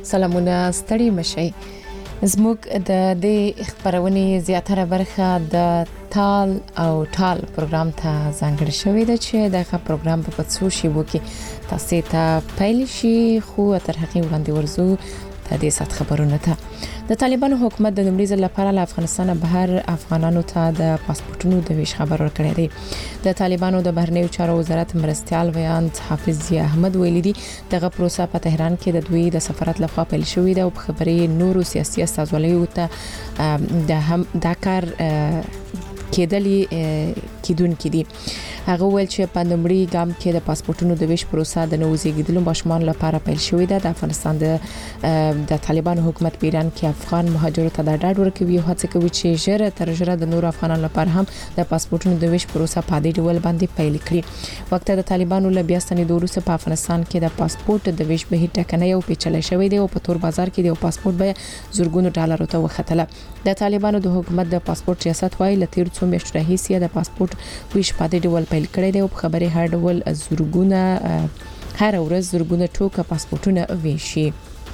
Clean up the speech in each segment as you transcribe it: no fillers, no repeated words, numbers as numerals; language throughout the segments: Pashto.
سلامونه ستړي مشي. زموږ د دې خبرونې زیاتره برخه د تال او ټال پروګرام ته ځانګړې شوې ده چې دغه پروګرام په څو شیبو کې تاسو ته پیل شي خو تر هغه وړاندې ورزو د دې سات خبرونه ته د طالبانو حکومت د لومړي ځل لپاره له افغانستان بهر افغانانو ته د پاسپورتونو د ویش خبر ورکړی دی. د طالبانو د بهرنیو چارو وزارت مرستيال ویاند حافظ احمد ویلي دي دغه پروسه په تهران کې د دوی د سفارت لخوا پیل شوې ده او په خبري نورو سیاسي استازولیو ته د کار کېدلې کېدونکې دي. هغه ویل چې په لومړي ګام کې د پاسپورتونو د ویش پروسه د نوزیږدلو ماشومان لپاره پیل شوې ده. د افغانستان د طالبانو حکومت په ایران کې افغان مهاجرو ته د ډاډ ورکوي او هڅه کوي چې ژر تر ژره د نور افغانانو لپاره هم د پاسپورتونو د ویش پروسه په دې ډول باندې پیل کړي. وخت د طالبانو له بیا ستنې دوروسه په افغانستان کې د پاسپورت د ویش بهیر ټکنۍ او پیچلې شوې ده او په تور بازار کې د پاسپورت به زورګونو ډالرو ته وختله. د طالبانو د حکومت د پاسپورت ریاست وايي لته څو میاشتې راهیسې د پاسپورت ویش په دې ډول پیل کړی دی او په خبره هر ډول زورګونه هر ورځ زورګونه ټوکه پاسپورتونه ویشي.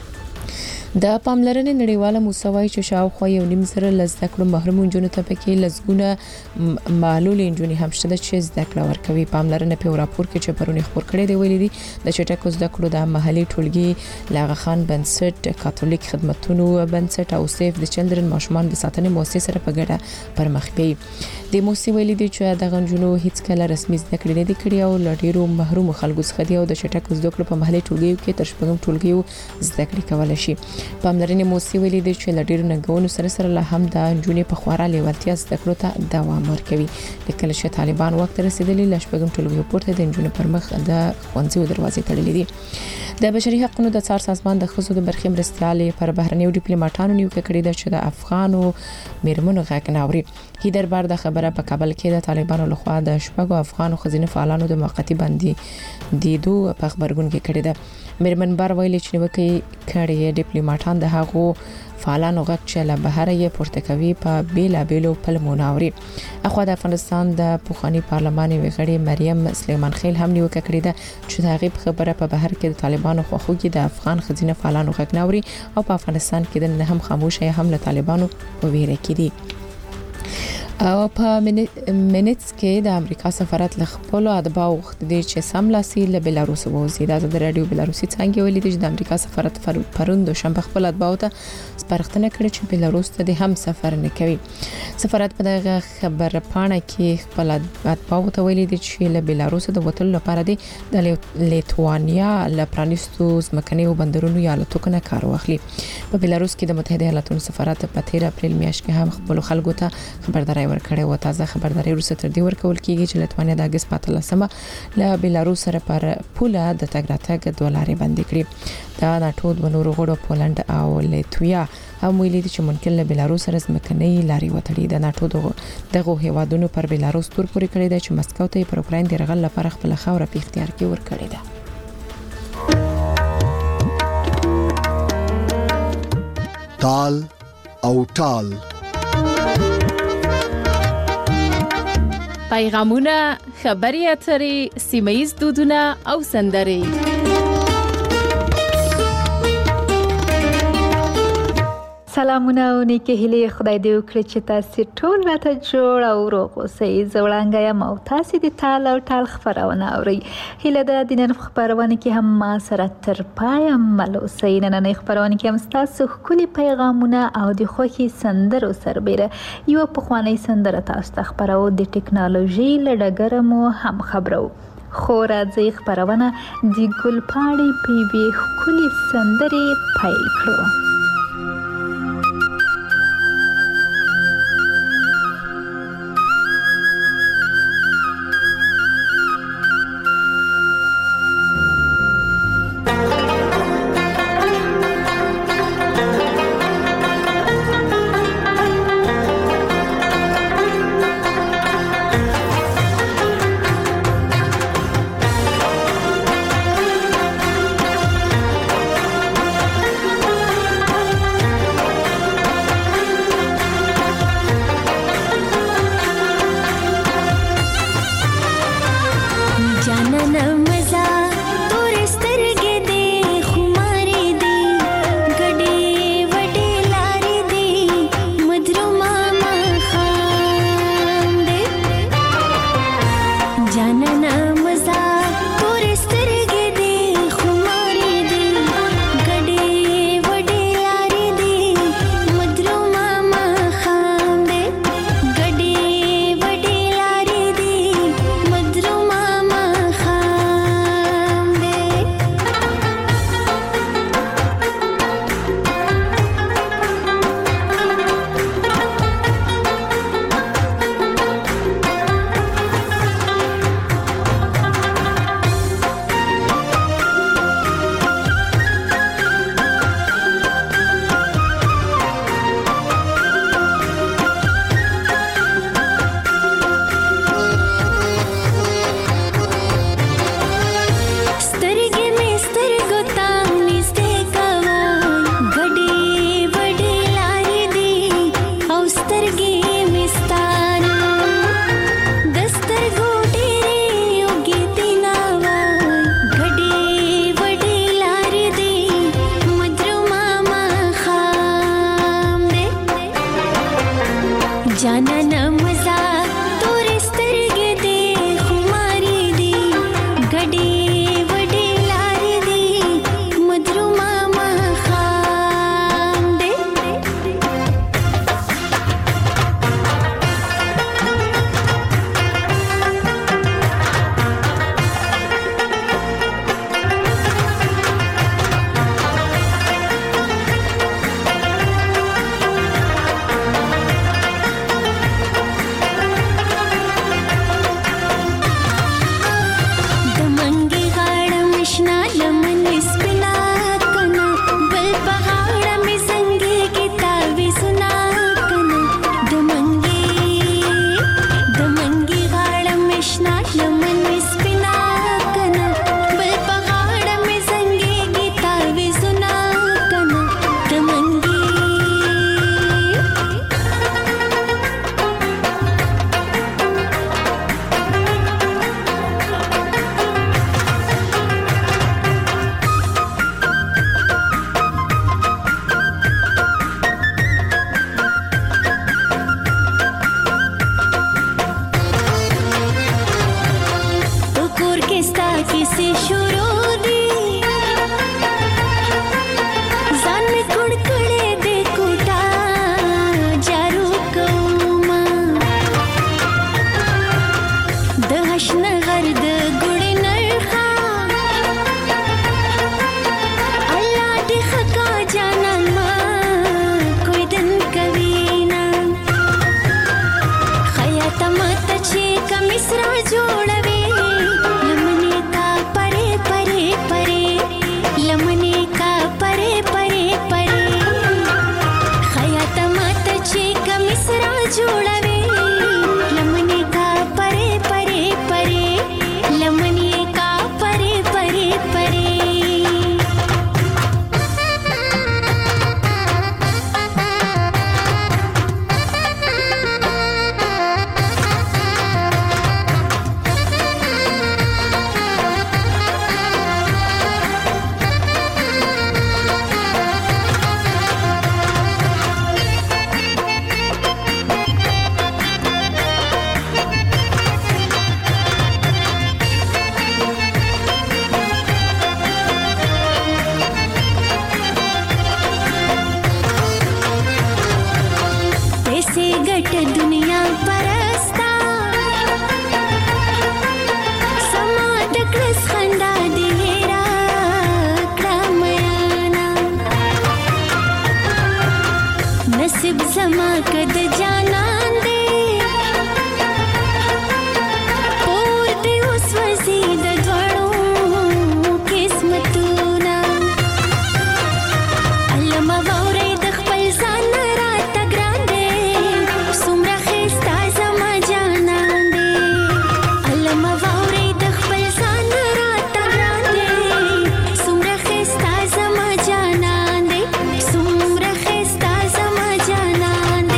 د پاملرنې نړیواله موسسه چې شاوخوا یو نیم زره لزده کړو محروم جنونو ته پکې لزګونه معلول جنونې هم شته چې زده کړه ورکوي. پاملرنه په راپور کې چې پرونی خبر کړی دی ویلي دي د چټکو زده کړو د محلي ټولګي لاغخان بنسټ کاتولیک خدماتونو بنسټ او سیف د چلډرن ماشومان د ساتنې مؤسسې سره په ګډه پرمخ بیي. د مؤسسې ویلي دي چې د غنجونو هیڅ کله رسمي زده کړې نه دي کړې او لډیرو محروم خلکو څخه دی او د چټکو زده کړو په محلي ټولګیو کې تر شپږم ټولګیو زده کړې کولای شي. پاملرنې مؤسسې ویلي دي چې لډیرو ننګونو سره له هم د جنونې په خورا لیوالتیا زده کړو ته دوام ورکوي. د کله چې طالبان وخت رسیدلی ل شپږم ټولګیو پورته د جنونو پر مخ د ښوونځیو دروازې تړلې دي. د بشري حقوقو د څار سازمان د خزو د برخې مرستيالې پر بهرنیو ډیپلوماټانو نیوکه کړې ده چې د افغانو میرمنو غږ ناوري. هیدر بار د خبره په کابل کې د طالبانو لخوا د شپږو افغانو خزینه فعالانو د موقتی باندې د دوه په خبرګون کې کړې ده. میرمن بار ویلي چې وکي کړي ډیپلوماټان د هغو فعالانو غږ چې له بهر یې پورته کوي په بیلا بیلو پلموناوري. اخو د افغانستان د پوخانی پارلماني وغړي مریم سلیمان خیل هم نیوکه کړې ده چې د هغې خبره په بهر کې د طالبانو خوخوږي د افغان خزینه فعالانو غږ ناوري او په افغانستان کې د نه هم خاموشه هم له طالبانو په ویره کې دي. او په منټس کې د امریکا سفارت له خپل ادبا وخت دی چې سملاسي له بلاروس ووزي. د رادیو بلاروسي څنګه ویلي دي چې د امریکا سفارت پروند شنبه خپل ادبا ته سپارښتنه کړې چې بلاروس ته هم سفر نه کوي. سفارت په دغه خبر پاڼه کې خپل ادبا ته ویلي دي چې له بلاروس د وټل لپاره دی د لیتوانیا له پرانیستو ځمکني او بندرونو یا لټوکنه کار واخلي. په بلاروس کې د متحده ایالاتونو سفارت په 13 اپریل میاشت کې هم خپل خلکو ته خبرداري ورکړې و. تازه خبرداري وروسته تر دې ورکول کیږي چې لټوانیا د اگست په 13مه له بلاروس سره پر پوله د تګ راتګ $2 بند کړي. دا ناتو د نورو غړو پولند او لیتویا هم ویلي دي چې ممکن له بلاروس سره ځمکنۍ لارې وتړي. د ناتو دغه هیوادونو پر بلاروس تور پورې کړی دی چې مسکو ته پر اوکراین د رغل لپاره خپل خوره په اختیار کې ورکړي ده. تال او ټال پیغامونه، خبري اترې، سیمه‌ییز دودونه او سندرې. سلامونه او نیکه هیله خدای دې وکړي چې تاسو ټول راته جوړ او روغ اوسئ. زوړانګه یم او تاسو د تال او ټال خبرونه اورئ. هیله ده د نن خبرونه کې هم ما سره تر پایه مل اوسئ. نن خبرونه کې هم تاسو ښکلي پیغامونه او د خوښي سندرو سربېره یو پخوانی سندره تاسو ته خبرو د ټکنالوژي له ډګره مو هم خبرو. خو راځي خبرونه د ګلپاڼې په وی ښکلي سندرې پیل کړو. کور کې ستا کیسې شروع دي ځان مې کړ کړې دې کوټه جارو کوما د حشن غرد ګړې نرخه الله دې خکا جانان ما کوئی دن کوینا خیاط مت چې کمسرا جوړوي لمنې کا پرې پرې پرې لمنې کا پرې پرې پرې خیاط مت چې کمسرا جوړوي لمنې کا پرې پرې پرې لمنې کا پرې پرې پرې पैसे गट दुनिया परस्ता समाट क्रस खंदा दिहेरा क्रमयाना नसीब समा कद जाना दे पूर दे उस वसीद द्वड़ो किस्मतूना अल्लामा वाउरे दखपल सान रात ग्रांदे सुमरा खिस्ता जमा जाना दे अल्लामा वाउरे दखपल सान रात ग्रांदे सुमरा खिस्ता जमा जाना दे सुमरा खिस्ता जमा जाना दे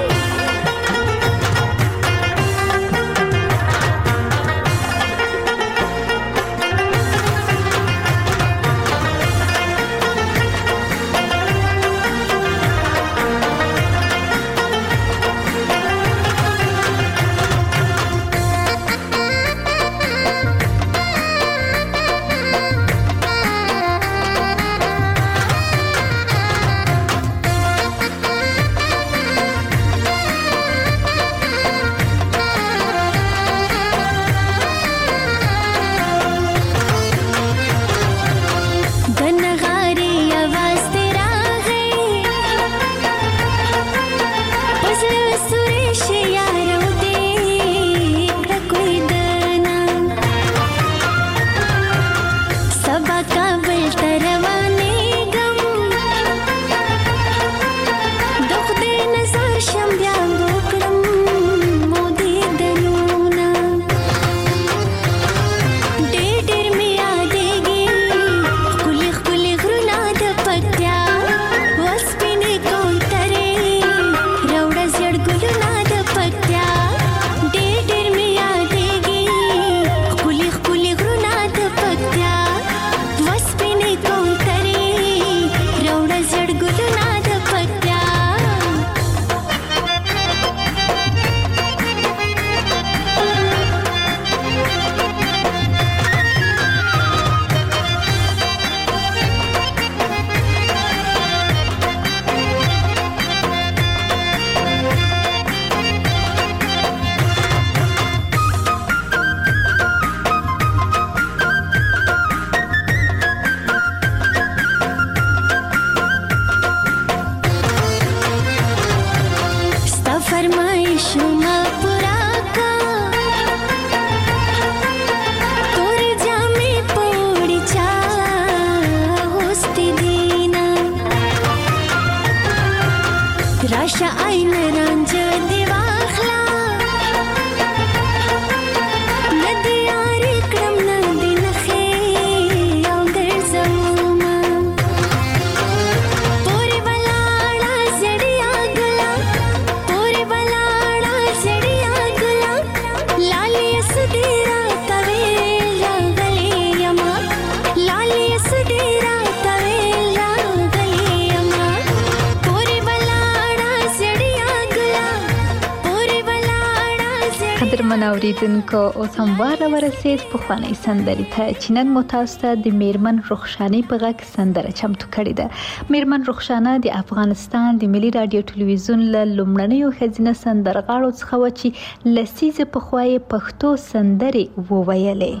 गनगारी आवाज तेरा है पजल सुरेश यारो देख कोई दना सबा काबल तरवाने गम दुख दे नजर शम्या बोकड़म मोदी दनूना डेडर में यादेगी खुली खुली घृणा द पत्या वस्पिने कोंतरे रौड़ा जड़ गुलना द पत्या डेडर में यादेगी खुली खुली घृणा द पत्या वस्पिने कोंतरे रौड़ा जड़ गुलना द पत्या स्ता फरमाइश मा पूरा का तोरे जामे पोड़ी चा होस्ती दीना राशा आईन रांझ दिवाखला नदी आरी क्रम नदी नखे औंदर जमुमा पूरी बलाड़ा जड़िया गुला पूरी बलाड़ा जड़िया गुला लाली असदेरा तवेला गले यमा लाली असदेरा तवेला गले यमा पूरी बलाड़ा जड़िया गुला पूरी बलाड़ा قدر قدرمن اوریدونکو اوس هم وار ورسید پخوانی سندرې ته چې نن مو تاسو ته د میرمن رخشانې په غږ سندره چمتو کړې ده. میرمن رخشانه د افغانستان د ملي رادیو ټلویزیون له لومړنیو ښځینه سندرغاړو څخه و چې لسیزې پخوا یې پښتو سندرې وویلې.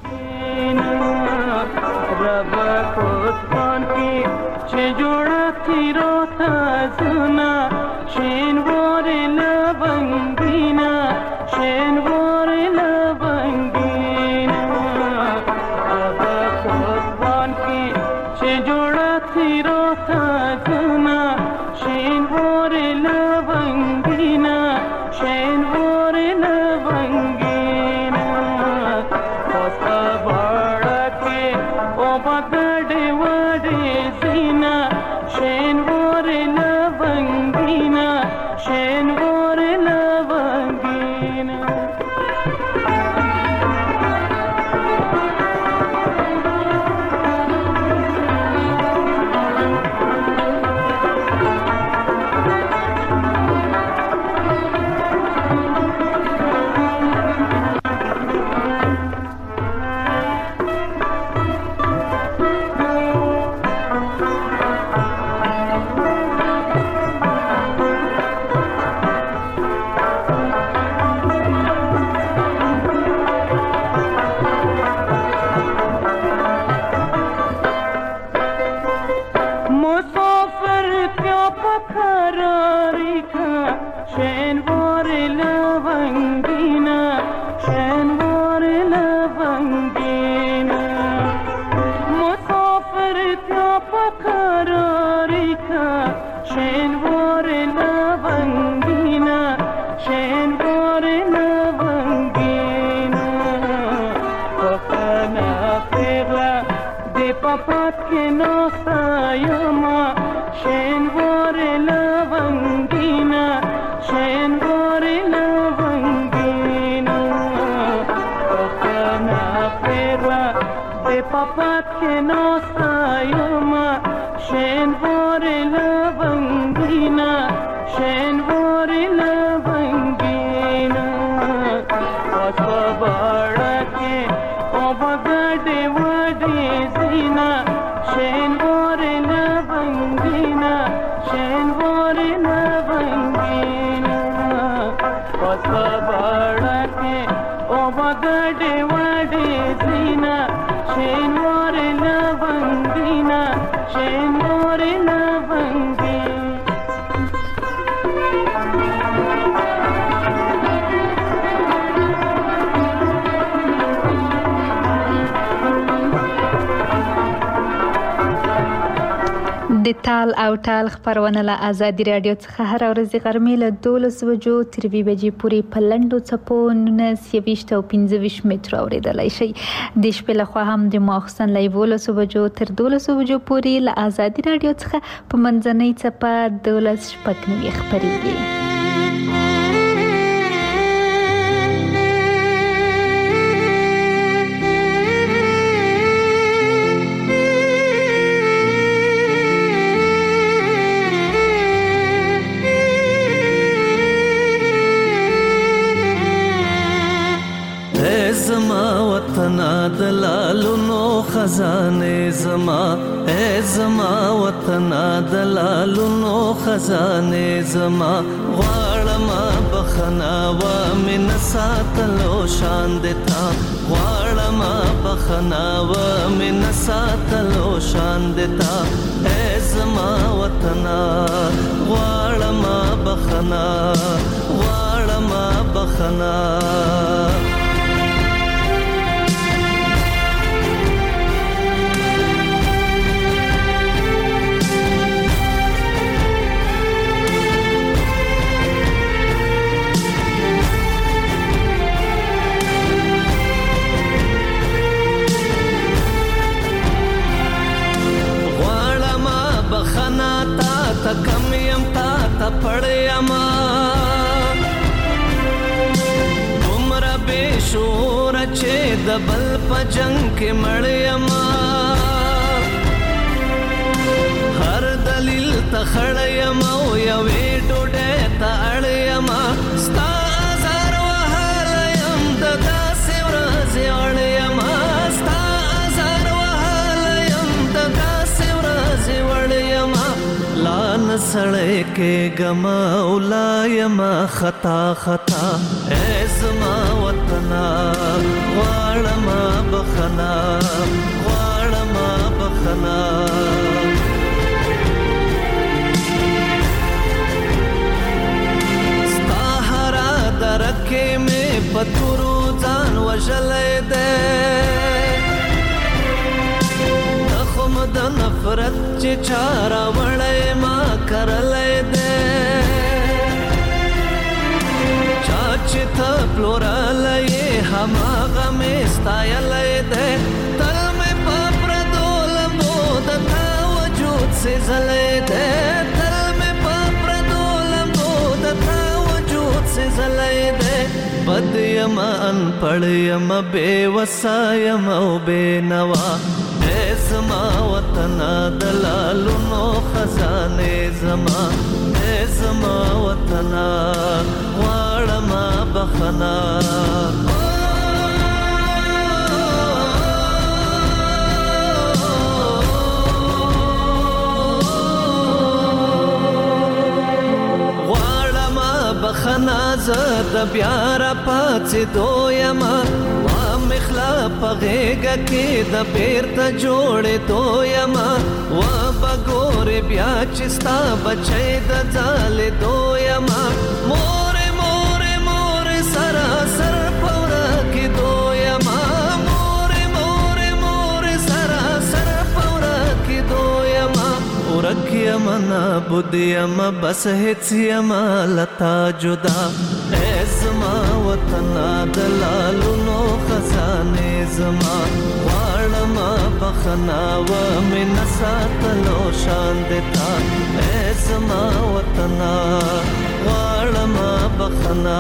د تال او ټال خبرونه له آزادي رادیو څخه هر ورځ غرمې له 12 بجو تر 2 بجې پورې په لنډو څپو 19 او 15 مترو اورېدلای شي. د شپې لخوا هم د ماخستن له 11 بجو تر 12 بجو پورې له آزادي رادیو څخه په منځنۍ څپه 12 شپږ خبرېږي. دلالونو خزانه زما اے زما وطن دلالونو خزانه زما غواړم بخنا و من ساتلو شان دتا غواړم بخنا و من ساتلو شان دتا اے زما وطن غواړم بخنا غواړم بخنا کم یم تا تا پړیما عمر به شور چې د بل په جنگ کې مړیما هر دلیل ته خړیما او یوې ډوډۍ ته اړیما ستا زار وهاله سړی کې غما اولایم خطا خطا زما وطنا غواړم بخنا غواړم بخنا ستا هرا درکې مې پتورو ځان وژلی دی تخم د نفرت چې چاره وړی ما کرلی دی چا چې ته پلورلی هماغه مې ستایلی دی تل مې په پردو لمبو د تا وجود سېزلی دی تل مې په پردو لمبو د تا وجود سېزلی دی بد یم انپړ یم بې وسه یم او بې نوا زما وطنا دلالونو خزانې زما وطنا غواړم بخنا غواړم بخنا زه د بیا را پاڅېدو یم مخلا پغېږه کې د بیرته جوړېدو یم و بګورې بیا چې ستا بچی د ځالېدو یم مورې مورې مورې سراسر په ورکېدو یم مورې مورې مورې سراسر په ورکېدو یم ورک یم نابود یم بس هېڅ یم لتا جدا زما وطنا دلالونو خزانې زما غواړم بخنا ومې نه ساتلو شان د تا زما وطنا غواړم بخنا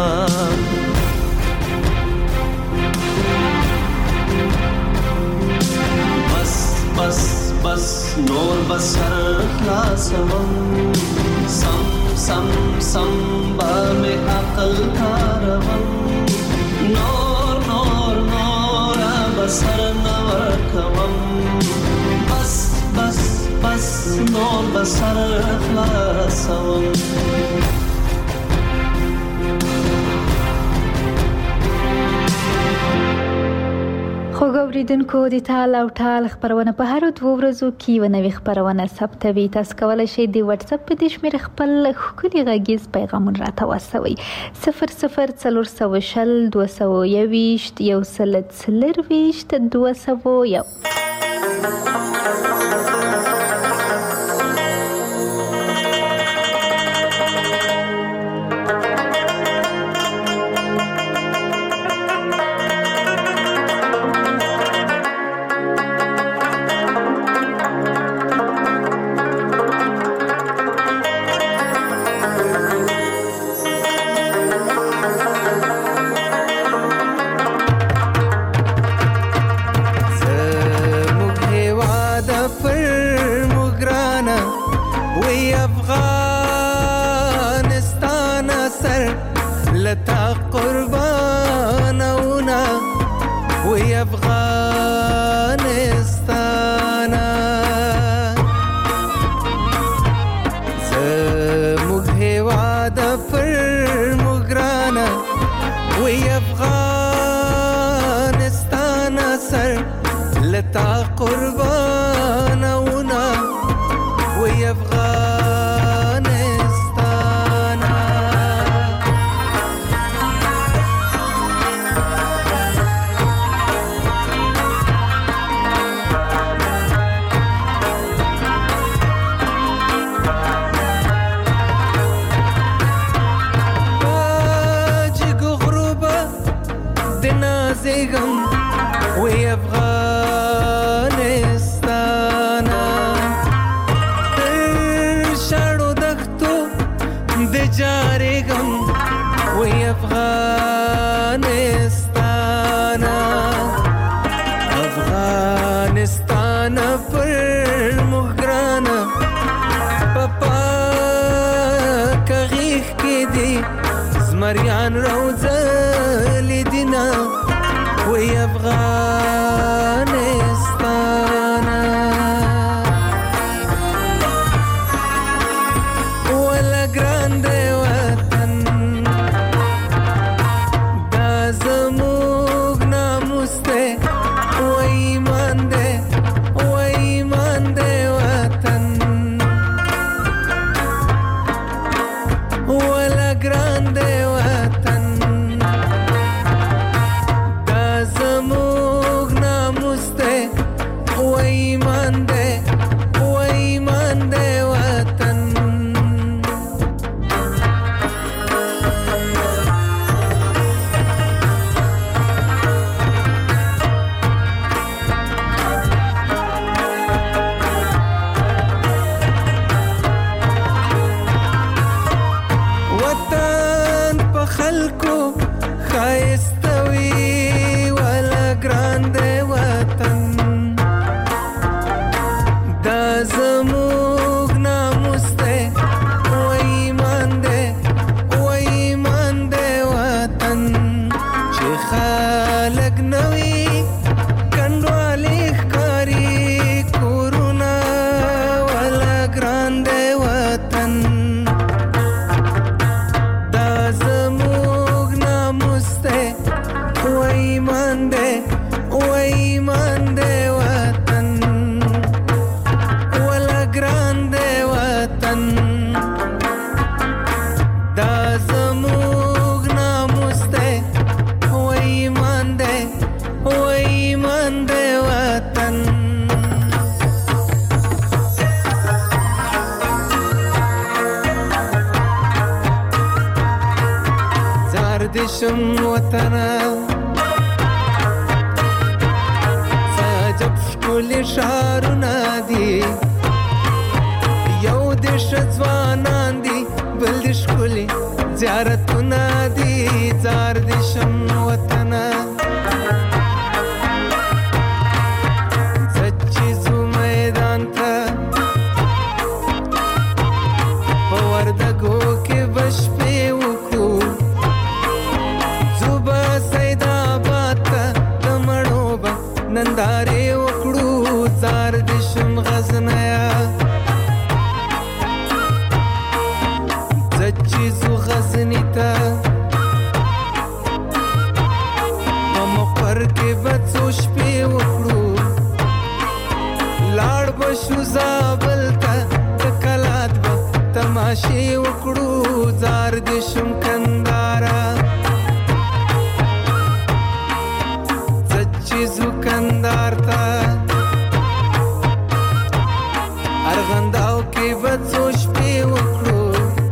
بس بس بس نور بسر خلاصوم سم سم سم با میں عقل کاروم نور نور نور بسر نور کوم بس بس بس نور بسر خلاصوم خو ګوریدونکو د تال او ټال خبرونه په هر 2 ورځو کې یو نوې خبرونه ثبتوي. تاسو کولی شئ د واتس اپ په دې شمېره خپل ښکلي غږیز پیغامونه راته واستوئ 00420 221 140 زمریان روزه لیدینا وی افغانستان ایمان دے و ایمان دے وطن ولا ګران دے وطن دا زموږ ناموس دے و ایمان دے وطن دشم وطنا سجب شکل شارنا دی یو دش ځوانان دی بل د شکل زیارتنا دی زار دشم وطنا سچیزو میدان تا پوردگو کې بش په وکړو ننداره وکړو زار دشم غزنیا زچیزو غزنی تا مقر کې بڅو شپې وکړو لاړ بشو زابل تا کلات با تماشې وکړو زار دشم کندارا زکندار تا ارغنداو کې بڅو شپې وکړو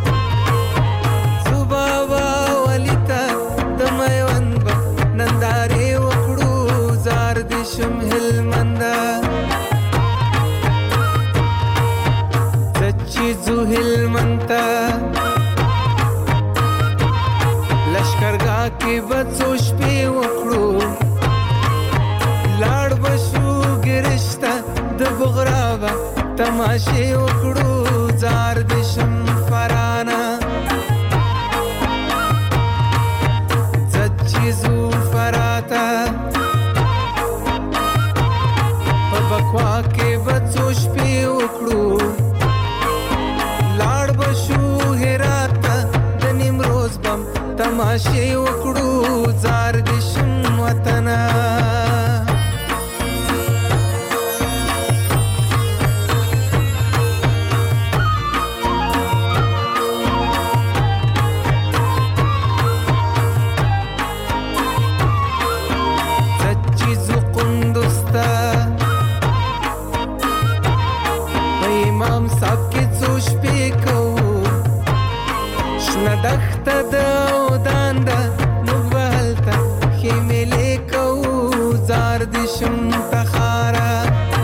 صبابا ولیتا د میوند با نندارې وکړو زار دشم هلمندا سچیزو هلمنتا لشکرګاه کې بڅو شپې وکړو لاړ بشو ګرشتا د بغرابا تماشې وکړو زار دشم فرانا سچیزو فراتا په بکوا کې بڅو شپې وکړو لاړ بشو هراتا د نیمروز بم تماشې وکړو زار دشم وطنا دخته د ودان ده موږ به هلته خیمې کوو زار دشم تخاره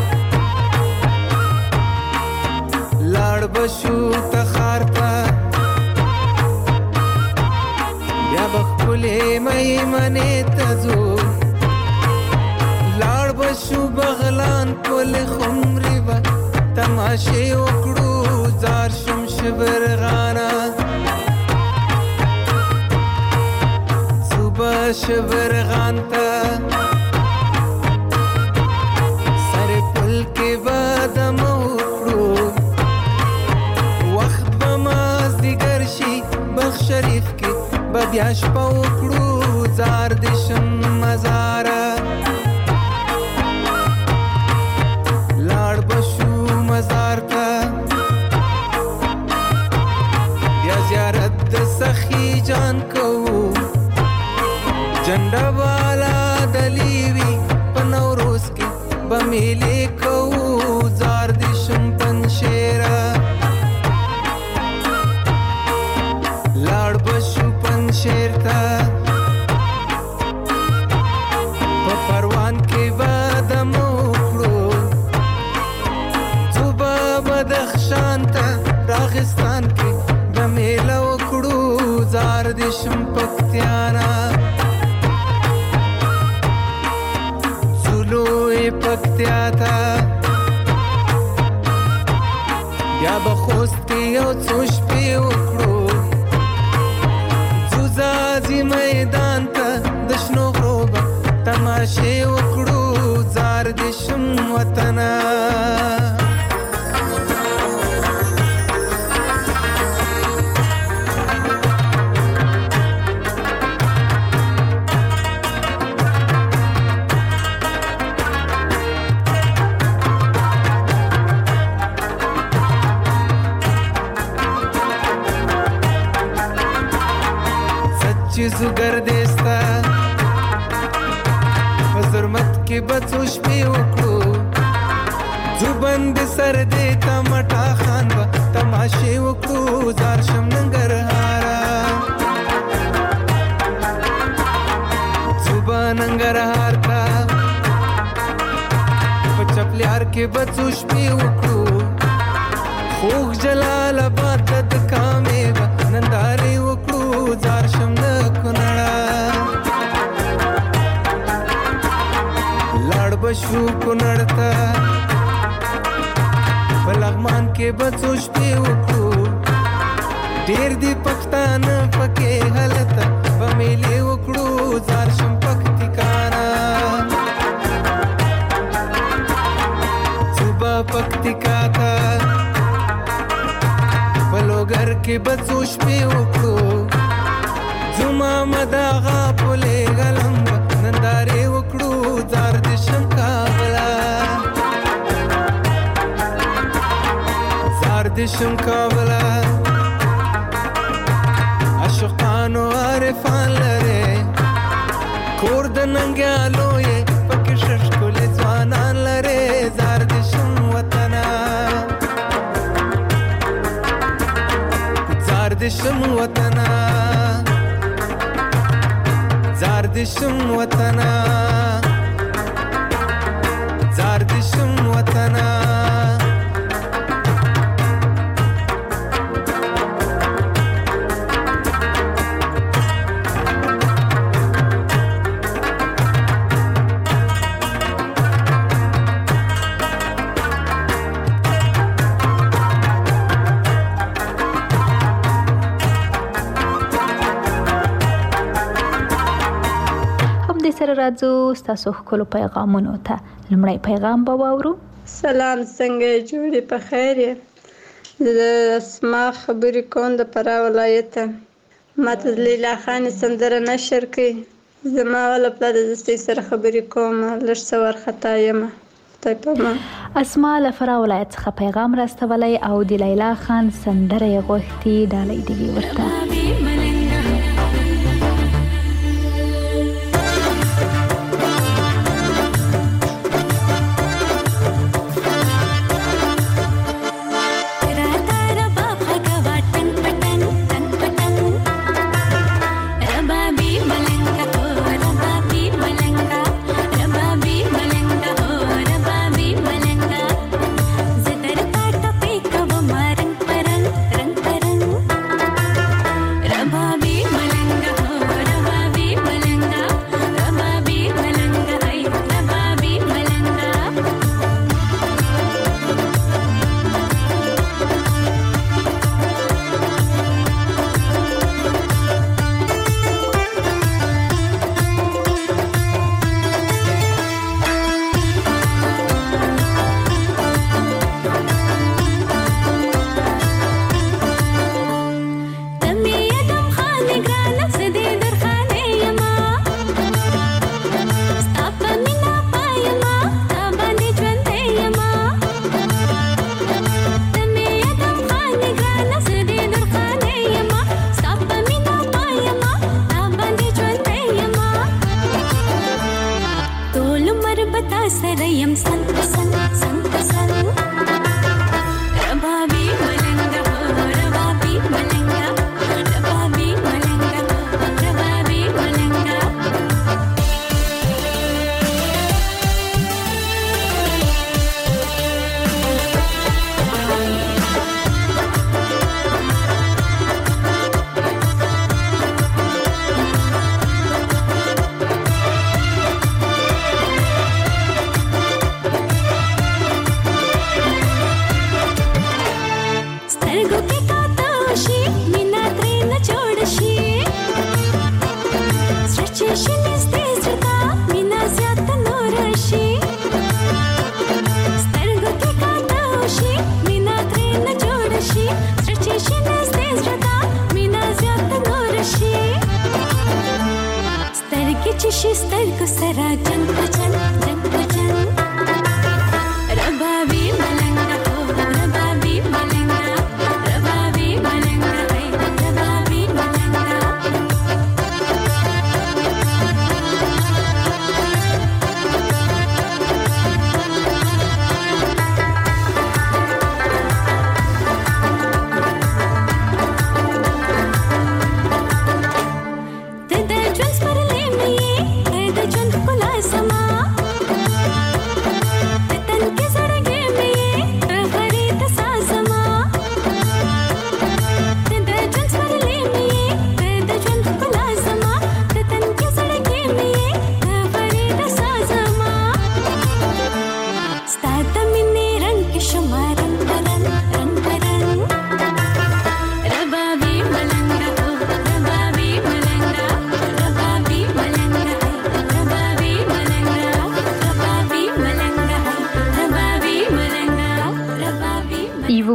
لاړ بشو تخار ته بیا به ښکلې میمنې ته ځو لاړ بشو بغلان پل خمرې به تماشې وکړو زار شم شبرغانه شبرغان تا سر پل کې بادم وکړو وخت بماز دیگر شي بخ شریف کې بیا شپه وکړو زار دشم مزاره لاړ بشو مزار تا بیا زیارت د سخی جان کوو جنډا والا دلیوی په نوروز کې بمیلې کوو زار دشم پنشیرا لاړ بشو پنشیر تا په پروان کې بادم وکړو صوبه بدخشان تا راغستان کې بمیله وکړو زار دشم پکتیانا پکتیا تا بیا به خوست کې یو څو شپې وکړو ځوځازي میدان ته د شنو غرو به تماشې وکړو زار دشم وطنا زوګر دستا وزرمت کې بچو شپې وکړو زوبند سر دې تمټا خان و تماشې وکړو زار شم ننګرهارا زوبا ننګرهار تا پچپلیار کې بچو شپې وکړو خوږ جلال آباد د کامې نندارې وکړو زار شم د کونړه لاړ بشو کونړ ته په لغمان کې بچو شپې وکړو ډېر دي پښتانه پکې هلته په میلې وکړو زار شم پکتیکانا صوبه پکتیکا ته بلوګر کې بچو شپې وکړو زما مداغه پولې غلم نندارې وکړو زار د شم کابلا زار د شم کابلا عاشقانو عارفان لره کور د ننګیالو یې پکې ششکولې ځوانان لره زار د شم وطنا زاردشم وطنا زاردشم وطنا زاردشم وطنا سره راځو تاسو خپل پیغامونو ته لمړی پیغام به واورو سلام څنګه جوړې په خیر د اسما خبرې کوم د فراه ولایت ماته لیلا خان سندره نشر کړي زما ول په دې سره خبرې کوم لږ څور خطا یم اسما له فراه ولایت څخه پیغام راستولی او د لیلا خان سندره یې غوښتي ډالۍ دی ورته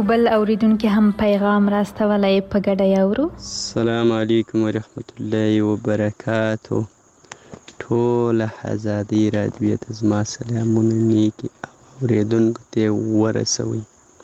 یو بل اوریدونکو هم پیغام راستولی په ګډه اورو. السلام علیکم ورحمت الله وبرکاتو. ټول آزادي راډیو ته زما سلامونه نیکي اوریدونکو ته ورسوئ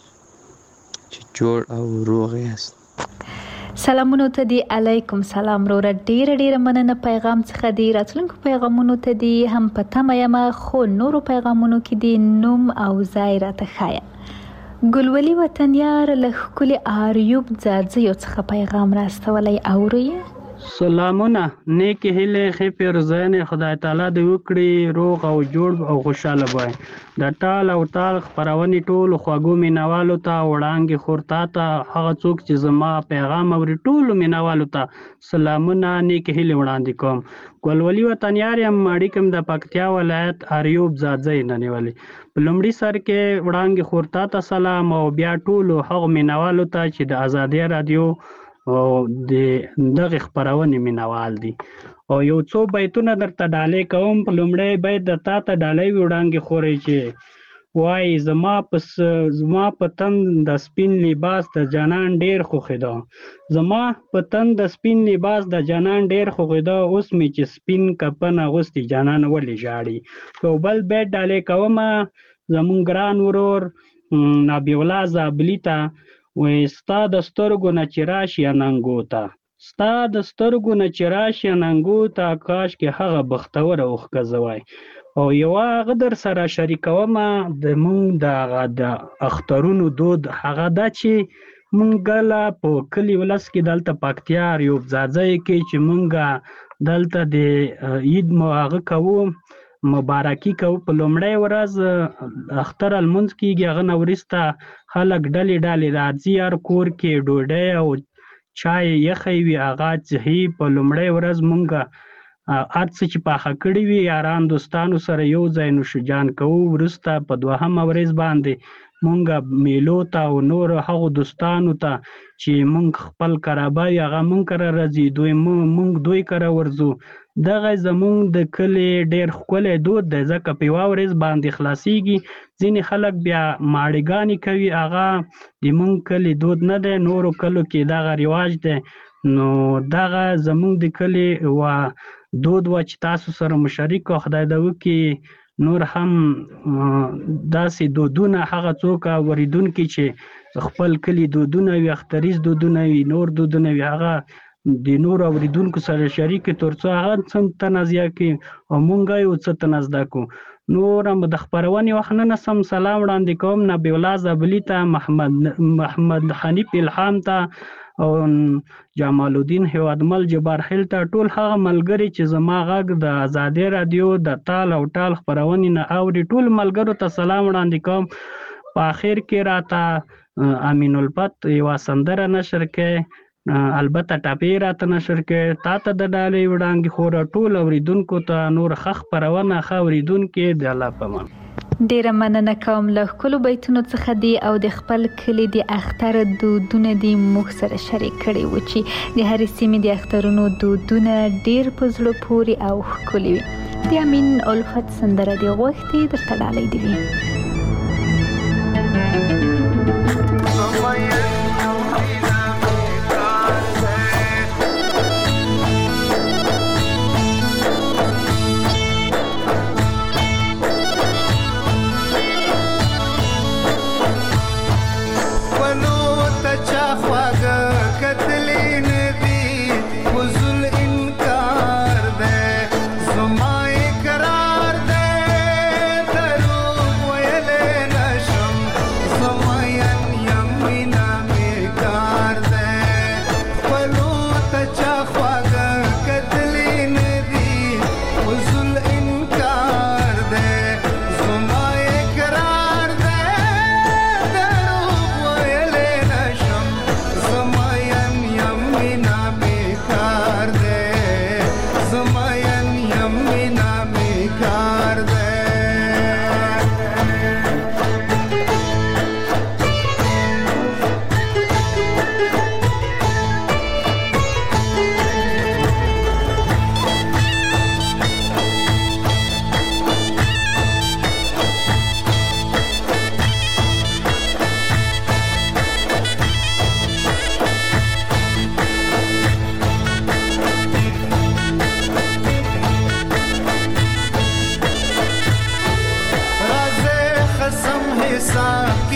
چې جوړ او روغ یاست. سلامونو ته دی. علیکم سلام وروره. ډیره مننه پیغام څخه دی. راتلونکو پیغامونو ته دی هم په تمه یم، خو نورو پیغامونو کې دی نوم او ځای راته ښایه. ګلولي وطنیار له ښکلي آریوب ځاځیو څخه پیغام راستولی اورئ. سلامونه، نیکې هیلې ښې پیرزوینې خدای تعالی دې وکړي روغ او جوړ او خوشحاله وای. د ټال او ټال خپرونې ټولو خوږو مینوالو ته، وړانګې خورتا ته، هغه څوک چې زما پیغام اوري ټولو مینوالو ته سلامونه نیکې هیلې وړاندې کوم. ګلولي وطنیار یم، اړیکه م د پکتیا ولایت آریوب ځاځی نه نیولې. په لومړي سر کې وړانګې خورتا ته سلام او بیا ټولو هغو مینوالو ته چې د ازادي راډیو او د دغه خپرونې مینوال دي. او یو څو بیتونه درته ډالۍ کوم. په لومړی بیت د تا ته ډالۍ وي وړانګې خورئ چې وایي زما په تن د سپین لباس د جانان ډېر خوښېده، زما په تن د سپین لباس د جانان ډېر خوښېده، اوس مې چې سپین کفن اغوستي جانان ولې ژاړي. یو بل بیت ډالۍ کومه زمونږ ګران ورور نبی الله زابلي ته، وایي ستا د سترګو نه چې راشي اننګو ته، ستا د سترګو نه چې راشي اننګو ته، کاشکې هغه بختوره اوښکه وای. او یوه هغه در سره شریکومه د مونږ د اخترونو دود، هغه ده چې مونږ کله په کلي ولس کې دلته پکتیا آریوب ځاځی کې چې مونږ دلته د عید هغه کوو، مبارکي کوو. په لومړی ورځ اختر لمونځ کېږي، هغه نه وروسته خلک ډلې راځي، هر کور کې ډوډۍ او چای یخی وي هغه څښي. په لومړی ورځ مونږ هر څه چې پاخه کړي وي یاران دوستانو سره یو ځای نوشجان کوو. وروسته په دوهمه ورځ باندې مونږ میلو ته او نورو هغو دوستانو ته چې مونږ خپل کرابه وي هغه مونږ کره راځي، مونږ دوی کره ورځو. دغه زمونږ د کلي ډېر ښکلی دود دی، ځکه په یوه ورځ باندې خلاصیږي. ځینې خلک بیا ماړېګانې کوي، هغه د مونږ کلي دود نه دی، نورو کلو کې دغه رواج دی. نو دغه زمونږ د کلي دود و چې تاسو سره مشارک کړو. خدای دې وکړي نور هم داسې دودونه هغه څوک اورېدونکي چې خپل کلي دودونه وي، اختریز دودونه وي، نور دودونه وي، هغه د نورو اورېدونکو سره شریک کړي تر څو هغه څه تنه زیات کړي او مونږ یو څه تنه زده کړو. نور هم د خپرونې وخت نه نسم سلام وړاندې کوم نبی الله زابلي ته، محمد حنیف الهام ته او جمال الدین هیوادمل جبارخیل ته، ټول هغه ملګري چې زما غږ د ازادي راډیو د تال او ټال خپرونې نه اوري، ټول ملګرو ته سلام وړاندې کوم. په آخر کې راته امین الفت یوه سندره نشر کړې، البته ټاپې راته نشر کړې. تا ته د ډالۍ وړانګې خوره ټول اورېدونکو ته نور ښه خپرونه ښه اورېدونکي د الله په امان. ډیره مننه کوم له ښکلو بیتونو څخه دی او د خپل کلي د اختر دودونه دی موږ سره شریک کړي و چې د هرې سیمې د اخترونو دودونه ډیر په زړه پورې او ښکلي وي. د امین الفت سندره دی غوښتې درته ډالۍ دی وي. Some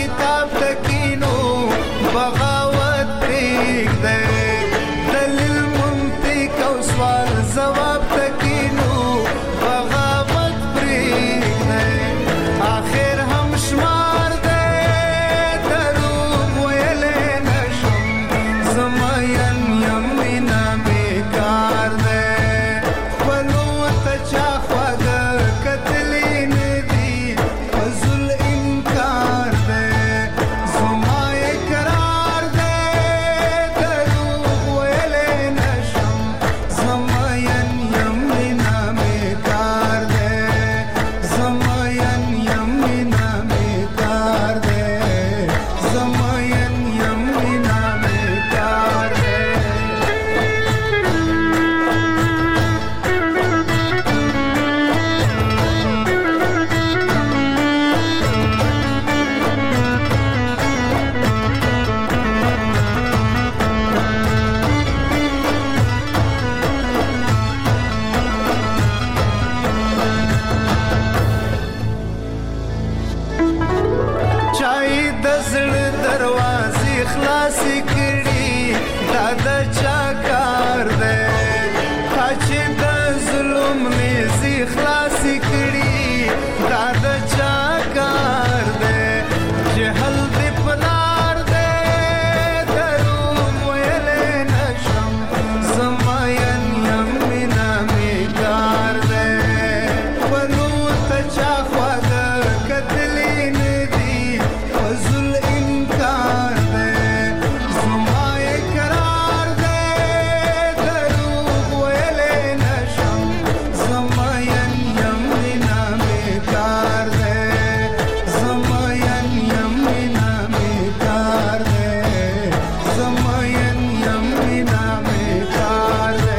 کتاب تکینو بغاوت پرېږدی دلیل منطق او سوال ځواب تکینو بغاوت پرېږدی آخر هم شمار دی دروغ ویلی نشم زمین یم مینا بیکار دی خپلو ته چا خواږه کتلی نه دي فضل انکار دی زما اقرار دی دروغ ویلی نشم زمین یم مینا بیکار دی زمین یم مینا بیکار دی زمین یم مینا بیکار دی چای د زړه دروازې خلاصې کړي دا د چا کار دی تا چې د ظلم نیزې خلاصې کړي دا د چا کار دی جهل دې په لار دی دروغ ویلی نشم زمین یم مینا بیکار دی خپلو ته چا خواږه کتلی نه دي فضل انکار دی زما اقرار دی دروغ ویلی نشم زمین یم مینا بیکار دی زمین یم مینا بیکار دی زمین یم مینا بیکار دی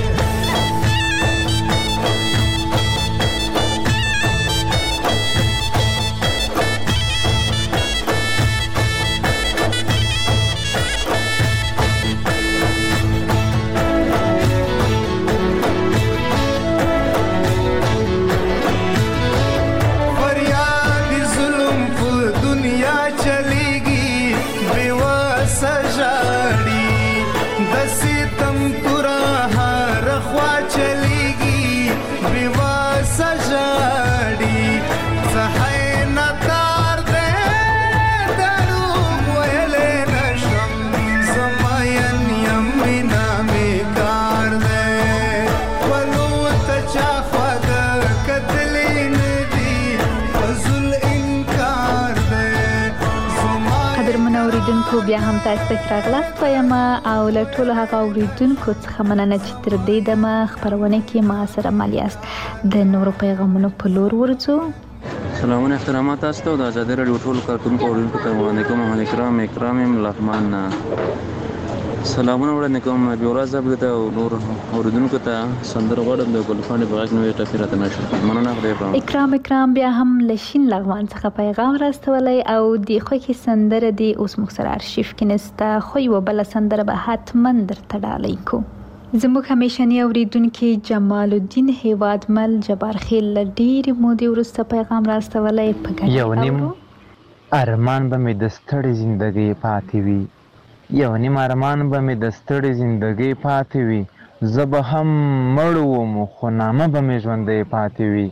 فریاد ظلم په دنیا چلیږي بېوسه ژاړي د ستم توره هر خوا چلیږي بېوسه ژاړي څه نکار دی دروغ ویلی نشم زمین یم مینا بیکار دی خپلو ته چا خواږه کتلی نه دي فضل انکار دی زما قدرمنو اوریدونکو بیا هم تاسو ته راغلاست وایم او له ټولو هغه اوریدونکو څخه مننه چې تر دې دمه خپرونه کې ما سره مل یاست د نورو پیغامونو په لور ورځو سلامونه احترامات تاسو ته د ازادي راډیو ټولو کارکونکو او اوریدونکو ته وړاندې کوم محمد اکرام لغمان سلامونه وړاندې کوم بیورا صاحب ته او نور اوریدونکو ته سندره غواړم د ګلخان په غږ نوې ټاپی راته نشو مننه خدای په اکرام بیا هم لشین لغمان څخه پیغام راستولی او دی خو کې سندره دی اوس موږ سره ارشیف کې نسته خو یو بل سندره به حتما درته ډالۍ کو زموږ همیشنی اوریدونکي جمال الدین هیوادمل جبار خیل ډېرې مودې وروسته پیغام راستولی په ګډه یو نیم ارمان به مې د ستړې زندګۍ پاتې وي یو نیم ارمان به مې د ستړې زندګۍ پاتې وي زه به هم مړ وم خو نامه به مې ژوندی پاتې وي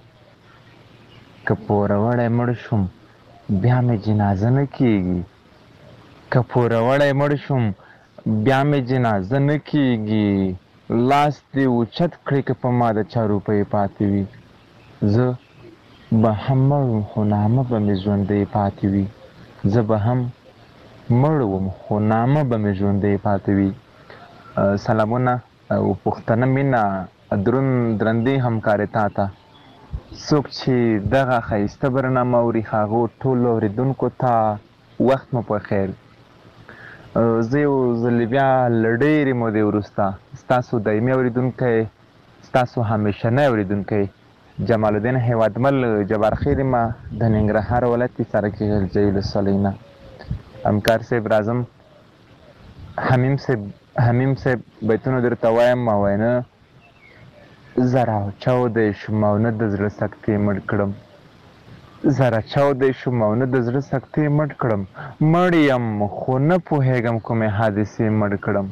که پوروړی مړ شم بیا مې جنازه نه کیږي که پوروړی مړ شم بیا مې جنازه نه کیږي لاس دې اوچت کړې که په ما د چا روپۍ پاتې وي زه به هم مړ وم خو نامه به مې ژوندی پاتې وي زه به هم مړ وم خو نامه به مې ژوندی پاتې وي سلامونه او پښتنه مینه درندې همکارې تا ته څوک چې دغه ښایسته برنامه اوري هغو ټولو اورېدونکو ته وخت مو په خیر زه یو ځلې بیا له ډېرې مودې وروسته ستاسو دایمي اورېدونکی ستاسو همیشنی اورېدونکی جمال الدین هیوادمل جبار خیر ما د ننګرهار ولایت سرکې غلجۍ ولسوالۍ نه همکار صاحب راځم حمیم صاحب بیتونه درته وایم ما وینه زه راوچاودی شوم او نه د زړه سکتې مړ کړم زره چاودی شوم او نه د زړه سختې مړ کړم مړ یم خو نه پوهېږم کومې حادثې مړ کړم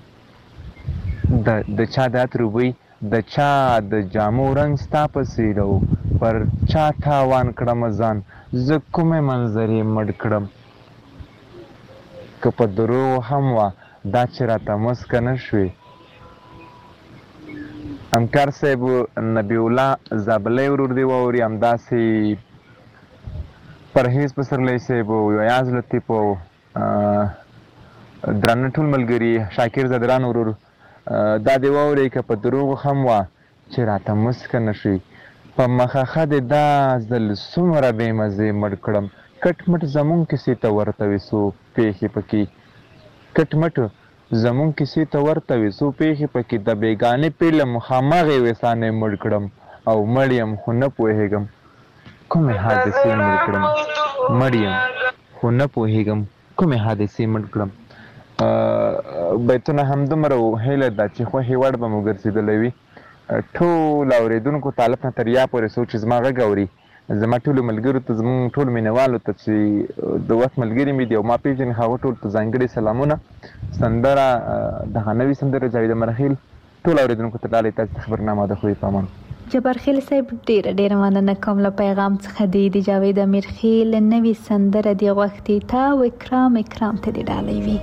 د چا د عطر بوی د چا د جامو رنګ ستا په څېر او پر چا تاوان کړم ځان زه کومې منظرې مړ کړم که په دروغو هم وه دا چې راته مسکه نه شوې همکار صاحب نبی الله زابلی ورور دی واوري همداسې پرهیز پسرلی صاحب او یاز لطیف او درانه ټول ملګري شاکر زدران ورور دا دی واورئ که په دروغو هم وه چې راته مسکه نه شوې په مخه دې دا ځل څومره بې مزې مړ کړم کټ مټ زمونږ کیسې ته ورته وې څو پېښې پکې کټ مټ زمونږ کیسې ته ورته وې څو پېښې پکې د بېګانې پیلم هماغې ویسانې مړ کړم او مړ یم خو نه پوهېږم کومې حادثې مړ کړم مړ یم خو نه پوهېږم کومې حادثې مړ کړم بیتونه همدومره و هیله ده چې خوښې وړ به مو ګرځېدلی وي ټول اورېدونکو طالب نه تر یا پورې څوک چې زما غږ اوري زما ټولو ملګرو ته زموږ ټولو مینهوالو ته چې د وخت ملګري مې دي او ما پېژني هغو ټولو ته ځانګړي سلامونه سندره دغه نوې سندره جاوید امرخیل ټول اورېدونکو ته ډالۍ تاسو ته خبرنامه د خدای په امان جبارخیل صاحب ډیره مننه کوم له پیغام څخه دی د جاوید امیرخیل نوې سندره دی غوښتې تا او اکرام ته دی ډالۍ وي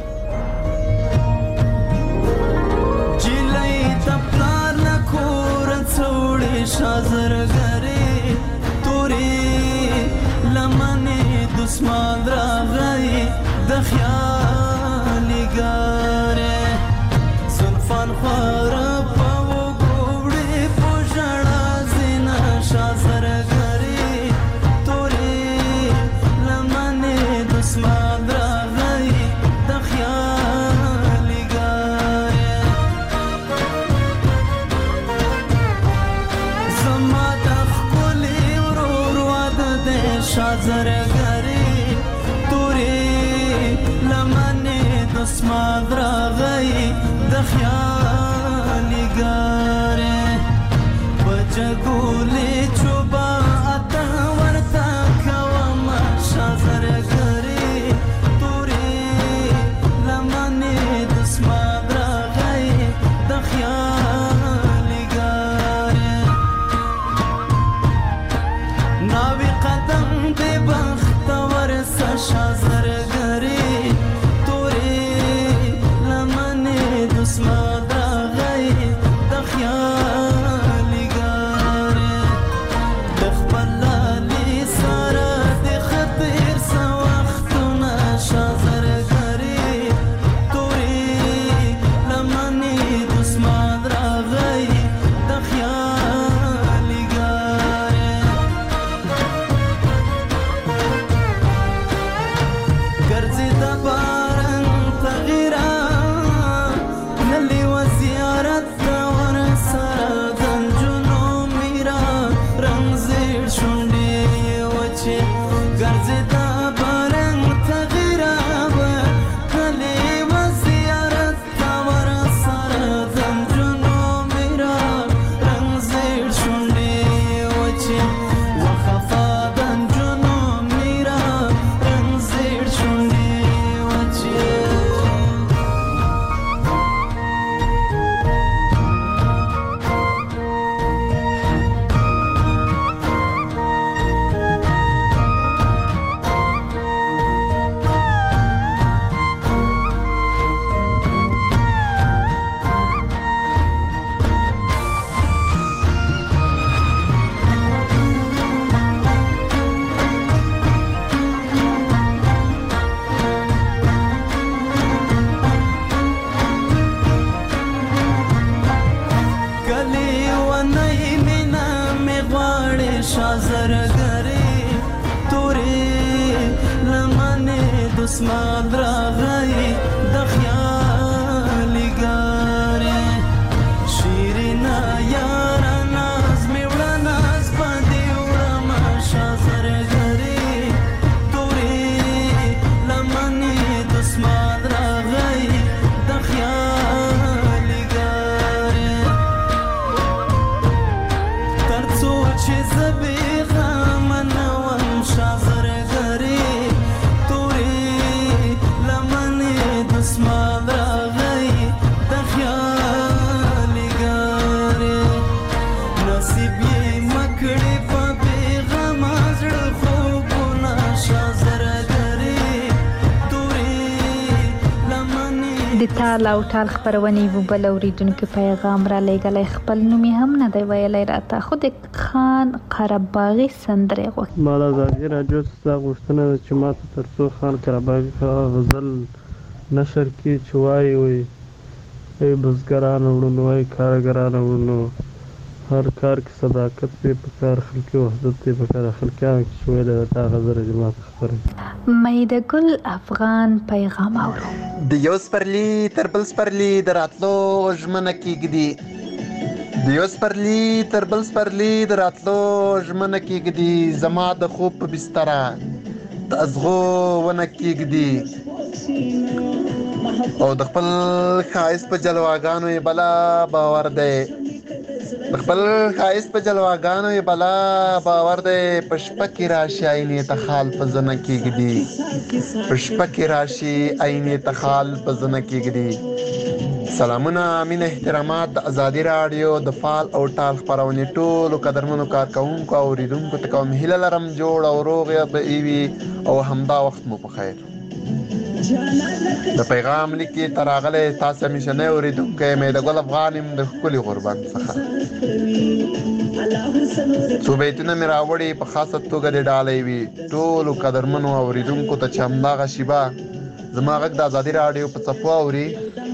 شازرګری تورې لمنې دسمان راغی د خیالي ګارې زلفان خوار په وګوړې په ژړا زینا شازرګری تورې لمنې دسمان راغی د خیالي ګارې زما د ښکلي ورور واده دی شازرګري تورې لمنې دسمال راغی د خیالي ګارې په جګولې چوبه اته ورته کومه شازرګري تورې لمنې دسمال راغی د خیالي ګارې ناوی قدم دی بختور شازرګري تورې لمنې دسمال راغی د خیالي ګارې د خپل لالي سره د خطر څه وختونه شازرګري تورې لمنې دسمال راغی د خیالي ګارې ګرځي د باران تغیرا نلی و زیارت ور سره دنجونو میرا رنگ زیر شونډې وچې ګرځي د باران تغیرا نلی و زیارت ور سره دنجونو میرا رنگ زیر شونډې وچې وخفا دنجونو میرا رنگ زیر شونډې وچې د تال او ټال خپرونې یو بل اوریدونکو پیغام را لېږلی، خپل نوم یې هم نه دی ویلی راته، خو د خان قرهباغي سندرې غوښتي. ما د ازادي راډیو څخه غوښتنه ده چې ما ته تر څو خان قرهباغي غزل نشر کړي چې وایي ای بزګرانو وروڼو، ای کارګرانو وروڼو، هر کار کې صداقت دی پکار، خلقي وحدت دی پکار. خلقیانو کې چې ویلی ده دا غزل چې ما ته خپروي. میده ګل افغان پیغام اورو. د یو سپرلي تر بل سپرلي د راتلو ژمنه کېږدي، د یو سپرلي تر بل سپرلي د راتلو ژمنه کېږدي، زما د خوب په بستره د ازغو ونه کېږدي، او د خپل ښایست په جلواګانو یې بلا باور دی، د خپل ښایست په جلواګانو یې بلا باور دی، په شپه کې راشي عینې ته خال په زنه کېږدي، په شپه کې راشي عینې ته خال په زنه کېږدي. سلامونه، مینه، احترامات د ازادي راډیو د فال او ټال خپرونې ټولو قدرمنو کارکوونکو او اوریدونکو ته کوم هیله لرم جوړ او روغ به وي او همدا وخت مو په خیر. د پیغام لیکي تر راغلی تاسو همیشنی اوریدونکی میده ګل افغان یم د ښکلي غوربند څخه. څو بیتونه مې راوړي په خاصه توګه د ډالۍ وي ټولو قدرمنو اوریدونکو ته چې همدغه شیبه زما غږ د ازادي راډیو په څپو اوري.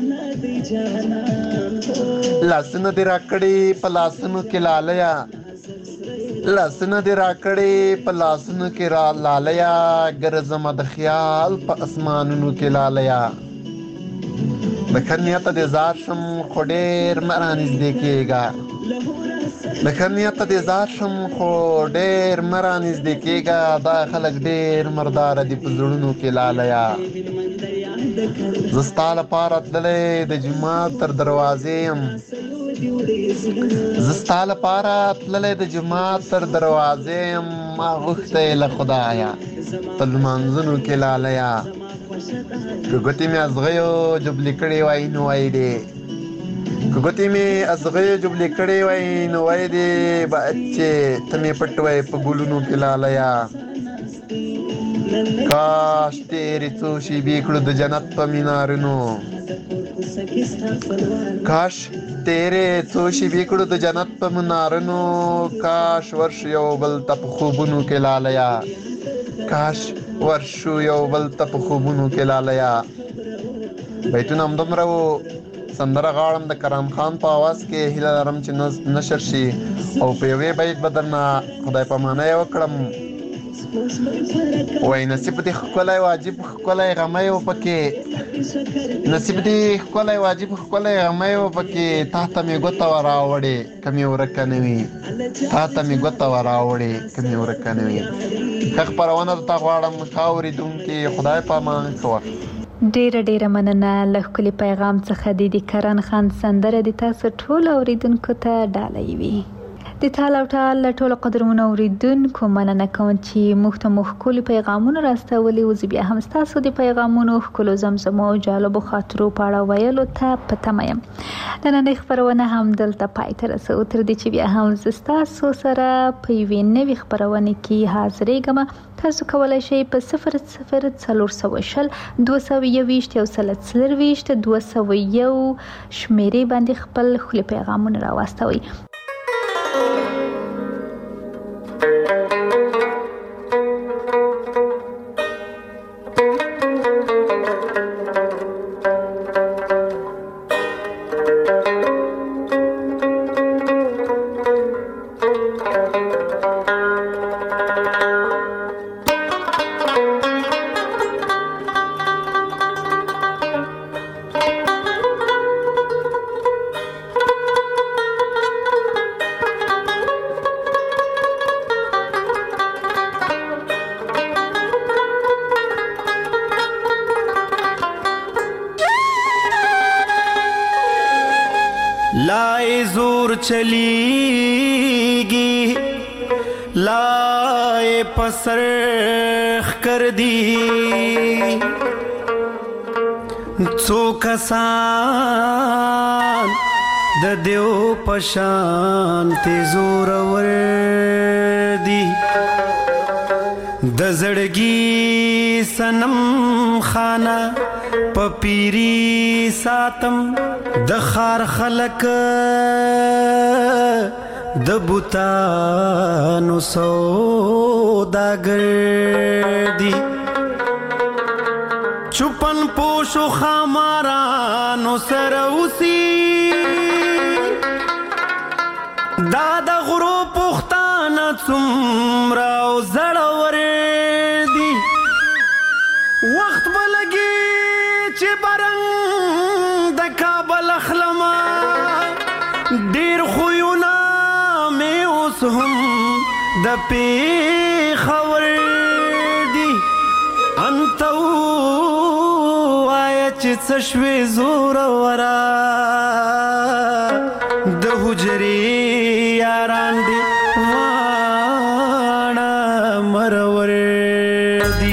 لاسونه دې راکړي په لاسونو کې لالیا، لاسونه دې راکړي په لاسونو کې را لالیا، ګرځمه د خیال په اسمانونو کې لالیا. د ښه نیته دې زار شم خو ډېر مه رانږدې کېږه، د ښه نیته دې زار شم خو ډېر مه رانږدې کېږه، دا خلک ډېر مرداره دي په زړونو کې لالیا. زه ستا لپاره تللی د جومات تر دروازې یم، زه ستا لپاره تللی د جومات تر دروازې یم، ما غوښتی له خدایه په لمانځونو کې لالیا. که ګوتې مې ازغیو جبلې کړې وای نو وای دی، که ګوتې مې ازغیو جبلې کړې وای نو وای دی، چې ته مې پټ وای په ګلونو کې لالیا. کاش تیرې څو شیبې کړو د جنت په مینارونو، کاش تیرې څو شیبې کړو د جنت په منارونو، کاش ورشو یو بل ته په خوبونو کې لالیا، کاش ورشو یو بل ته په خوبونو کې لالیا. بیتونه همدومره وو. سندره غاړم د کرم خان په آواز کې، هیله لرم چې نشر شي او په یوې بیت به درنه خدای پامانۍ وکړم. وای نصیب دې ښکلی واجب ښکلی غمی و پکې، نصیب دې ښکلی واجب ښکلی غمی و پکې، تا ته مې ګوته وراوړې که مې ورکه نه وي، تا ته مې ګوته وراوړې که مې ورکه نه وي. ښه خپرونه درته غواړم ښه اورېدونکي، خدای پامان ښه وخت. ډیره مننه له ښکلي پیغام څخه. د کرن خان سندره د تاسو ټولو اوریدونکو ته ډالۍ وي. د تال او ټال له ټولو قدرمنو اوریدونکو مننه کوم چې موږ ته مو ښکلي پیغامونه راستولي وو. زه بیا هم ستاسو د پیغامونو ښکلو زمزمو او جالبو خاطرو په اړه ویلو ته په تمه یم. نننۍ خپرونه همدلته پای ته رسوو، تر دې چې بیا هم زه ستاسو سره په یوې نوې خپرونې کې حاضرېږم. تاسو کولی شئ په 004020 221 201 شمیرې باندې خپل ښکلي پیغامونه راواستوئ. لائے زور چلیگی لائے پسرخ کر دی څو کسان د دیو پشان ته زور ور دی د زړګي سنم خانه پپیری ساتم د خار خلق د بوتانو سوداګر دی چوپن پوشو خامارانو سره اوسي دا د غرو پختانه څومره او زړور دي وخت به لګي چې برنګ د کابل اخلمه ډېر خویونه مې اوس هم د پېښور دي انته ووایه چې څه شوې زوروره د حجرې یاران دي واړه مرور دي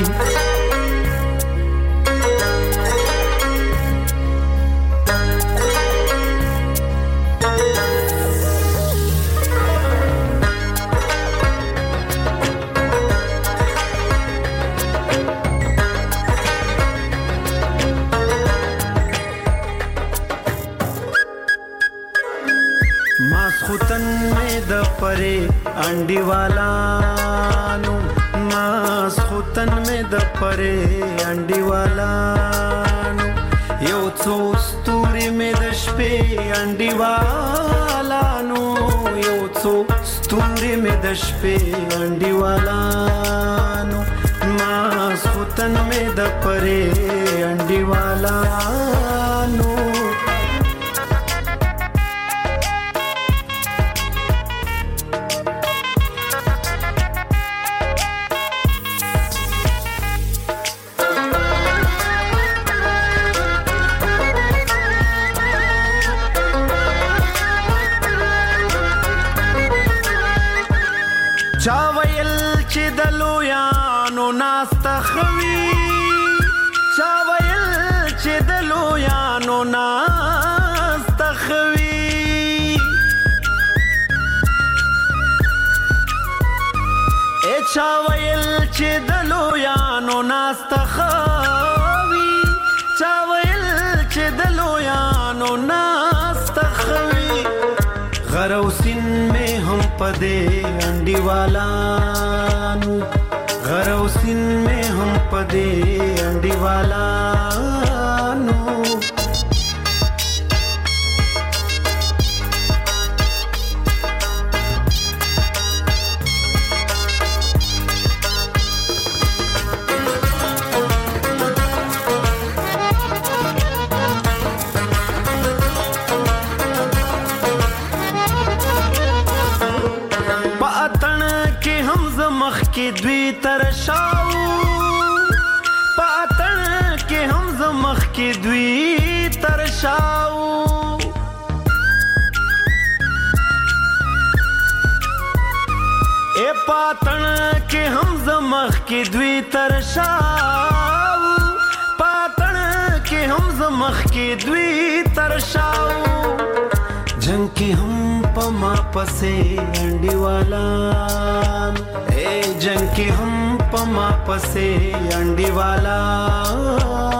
ماسخوتن میں د پرے انڈی والانو ماسخوتن میں د پرے انڈی والانو یو څو ستوري میں د شپې انڈی والانو یو څو ستوري میں د شپې انڈی والانو ماسخوتن میں د پرے انڈی والانو چا ویل چې د لویانو ناسته خوي چا ویل چې د لویانو ناسته خوي چا ویل چې د لویانو ناسته خوي چا ویل چې د لویانو ناسته خوي غروسین میں ہم پدے انڈی والانو غروسین میں ہم پدے انڈی والانو کې دوی ترشاو پاتن کې هم زمخ کې دوی ترشاو اے پاتن کې هم زمخ کې دوی ترشاو پاتن کې هم زمخ کې دوی ترشاو جنگ کې هم پما پسې انډي والا जंग के हम पमा पसे अंडी वाला